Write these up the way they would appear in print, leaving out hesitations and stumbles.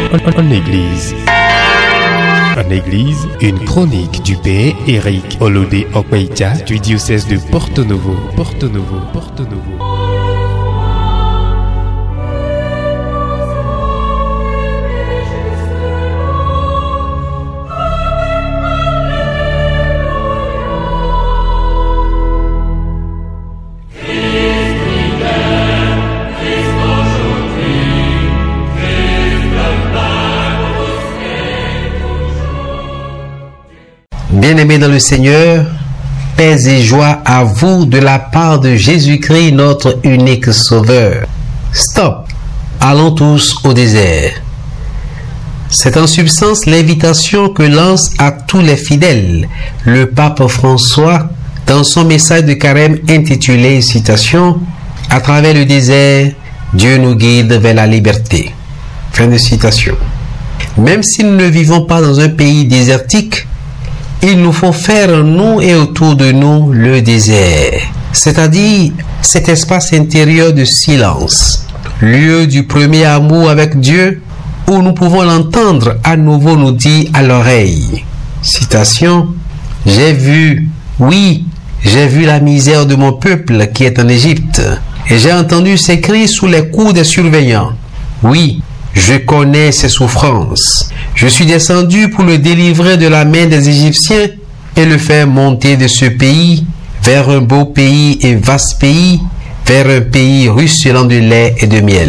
en Église. En Église, une chronique du Père Éric Olodé Okweïtia du diocèse de Porto Novo. Bien-aimés dans le Seigneur, paix et joie à vous de la part de Jésus-Christ, notre unique Sauveur. Stop! Allons tous au désert. C'est en substance l'invitation que lance à tous les fidèles le pape François dans son message de carême intitulé, citation, « À travers le désert, Dieu nous guide vers la liberté ». Fin de citation. Même si nous ne vivons pas dans un pays désertique, il nous faut faire en nous et autour de nous le désert, c'est-à-dire cet espace intérieur de silence, lieu du premier amour avec Dieu, où nous pouvons l'entendre à nouveau nous dire à l'oreille. Citation, « J'ai vu la misère de mon peuple qui est en Égypte, et j'ai entendu ses cris sous les coups des surveillants. Oui, je connais ses souffrances. Je suis descendu pour le délivrer de la main des Égyptiens et le faire monter de ce pays vers un beau pays et vaste pays, vers un pays ruisselant de lait et de miel. »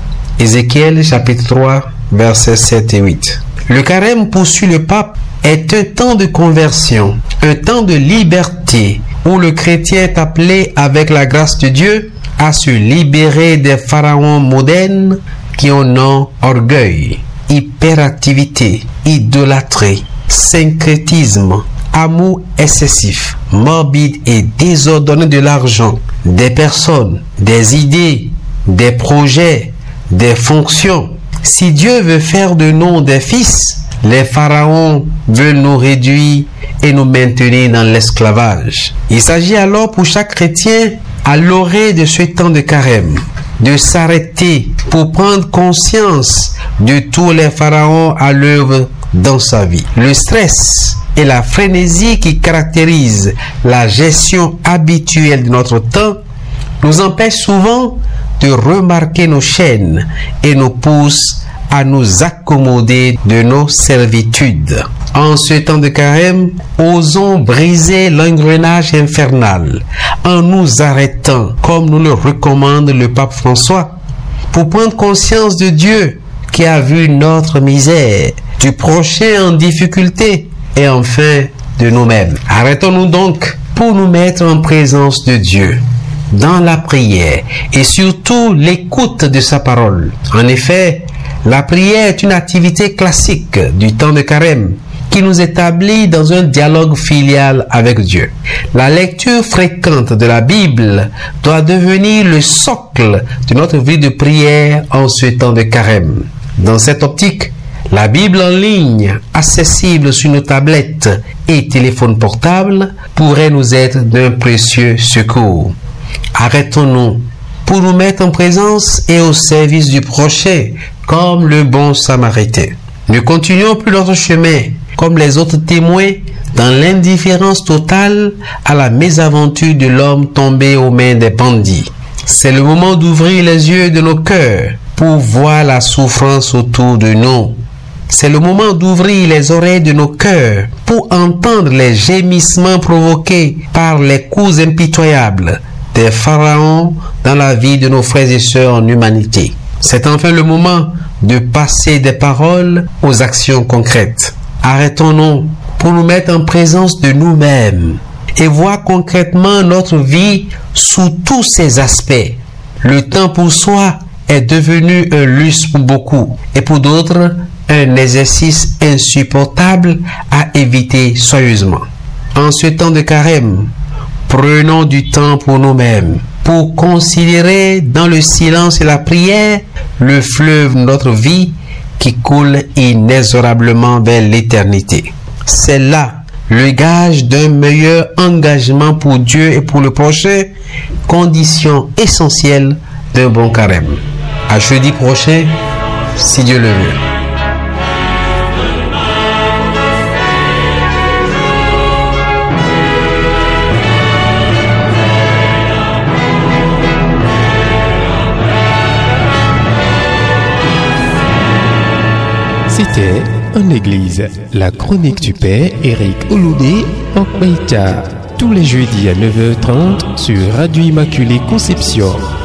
Ézéchiel chapitre 3, versets 7 et 8. Le carême, poursuit le pape, est un temps de conversion, un temps de liberté où le chrétien est appelé avec la grâce de Dieu à se libérer des pharaons modernes qui ont nom orgueil, hyperactivité, idolâtrie, syncrétisme, amour excessif, morbide et désordonné de l'argent, des personnes, des idées, des projets, des fonctions. Si Dieu veut faire de nous des fils, les pharaons veulent nous réduire et nous maintenir dans l'esclavage. Il s'agit alors pour chaque chrétien, à l'orée de ce temps de carême, de s'arrêter pour prendre conscience de tous les pharaons à l'œuvre dans sa vie. Le stress et la frénésie qui caractérisent la gestion habituelle de notre temps nous empêchent souvent de remarquer nos chaînes et nous poussent à nous accommoder de nos servitudes. En ce temps de carême, osons briser l'engrenage infernal en nous arrêtant, comme nous le recommande le pape François, pour prendre conscience de Dieu qui a vu notre misère, du prochain en difficulté et enfin de nous-mêmes. Arrêtons-nous donc pour nous mettre en présence de Dieu, dans la prière et surtout l'écoute de sa parole. En effet, la prière est une activité classique du temps de carême qui nous établit dans un dialogue filial avec Dieu. La lecture fréquente de la Bible doit devenir le socle de notre vie de prière en ce temps de carême. Dans cette optique, la Bible en ligne, accessible sur nos tablettes et téléphones portables, pourrait nous être d'un précieux secours. Arrêtons-nous pour nous mettre en présence et au service du prochain, comme le bon Samaritain. Ne continuons plus notre chemin, comme les autres témoins, dans l'indifférence totale à la mésaventure de l'homme tombé aux mains des bandits. C'est le moment d'ouvrir les yeux de nos cœurs pour voir la souffrance autour de nous. C'est le moment d'ouvrir les oreilles de nos cœurs pour entendre les gémissements provoqués par les coups impitoyables des pharaons dans la vie de nos frères et sœurs en humanité. C'est enfin le moment de passer des paroles aux actions concrètes. Arrêtons-nous pour nous mettre en présence de nous-mêmes et voir concrètement notre vie sous tous ses aspects. Le temps pour soi est devenu un luxe pour beaucoup et pour d'autres un exercice insupportable à éviter soigneusement. En ce temps de carême, prenons du temps pour nous-mêmes, pour considérer dans le silence et la prière le fleuve de notre vie qui coule inexorablement vers l'éternité. C'est là le gage d'un meilleur engagement pour Dieu et pour le prochain, condition essentielle d'un bon carême. À jeudi prochain, si Dieu le veut. C'était En Église, la chronique du Père Éric Olodé Okpeïta, tous les jeudis à 9h30 sur Radio Immaculée Conception.